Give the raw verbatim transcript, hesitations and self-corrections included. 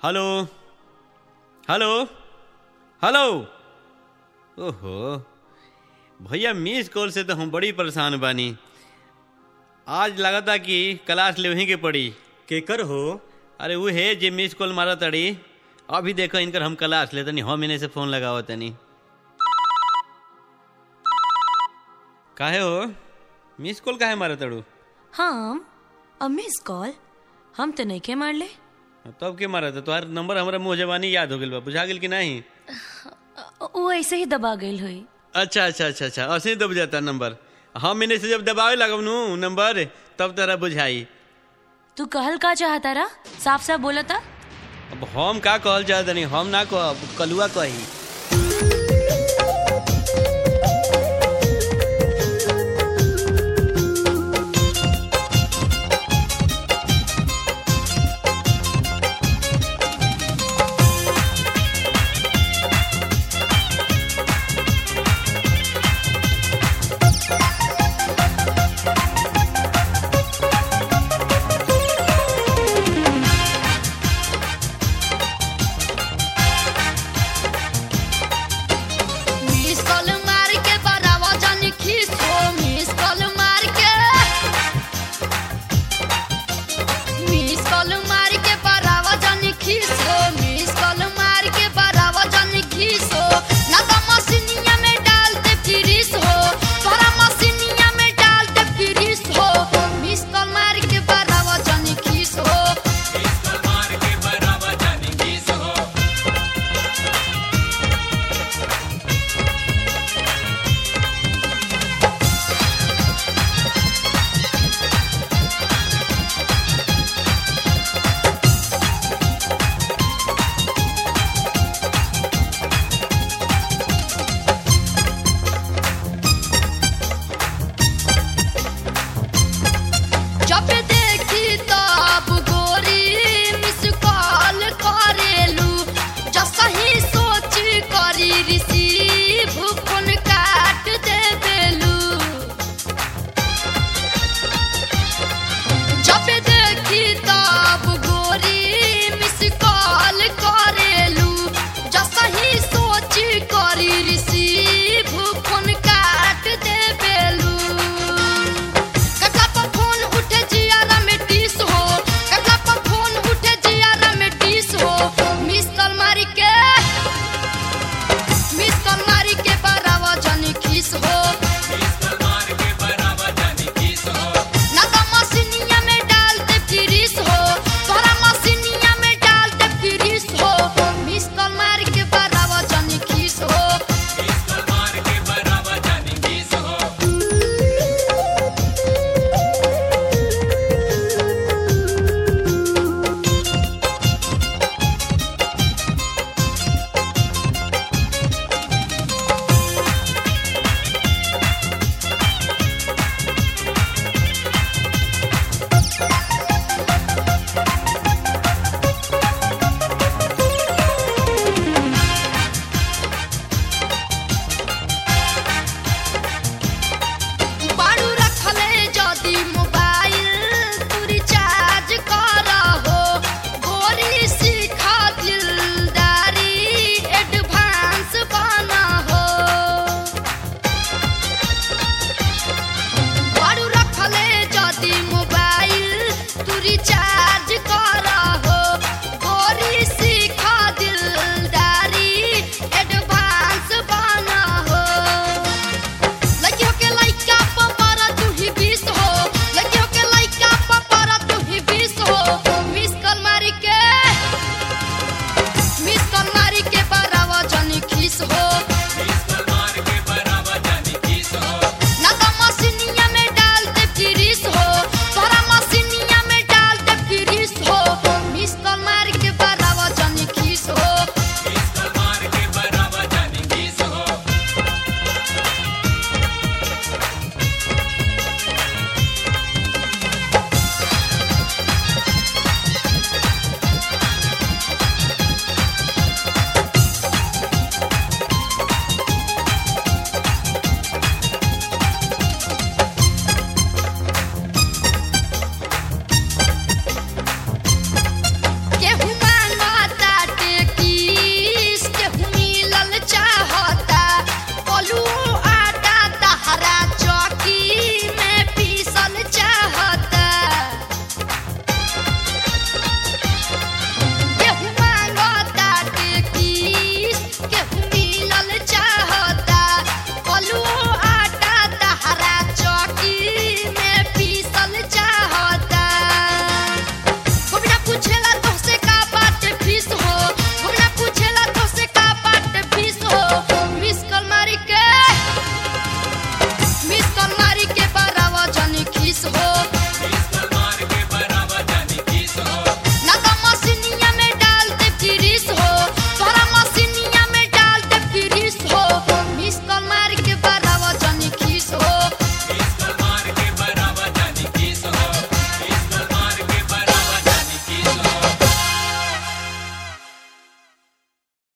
Hello hello hello. ओहो भैया, miss call से तो हम बड़ी परेशान बानी। आज लगता कि क्लास ले वहीं के पड़ी। केकर हो? अरे वो है जे मिस कॉल मारा तड़ी। अभी देखो इनकर हम क्लास ले तनी, हम इन्हें से फोन लगाओ तनी। काहे हो मिस कॉल काहे मारा तड़ू? हम अब मिस कॉल हम तो नहीं के मार ले। तब के मारा था? तुम्हारा नंबर हमारा मुँह जबानी याद हो गया बा, बुझा गेल कि नहीं? वो ऐसे ही दबा गई हुई। अच्छा अच्छा अच्छा अच्छा ऐसे ही दब जाता नंबर। हम इन्हें से जब दबावे लगब नू नंबर तब तरह बुझाई। तू कहल का चाहता रहा? साफ साफ बोला था। अब हम का कहल चाहत नहीं, हम ना कह कलुआ कही। रिचार्ज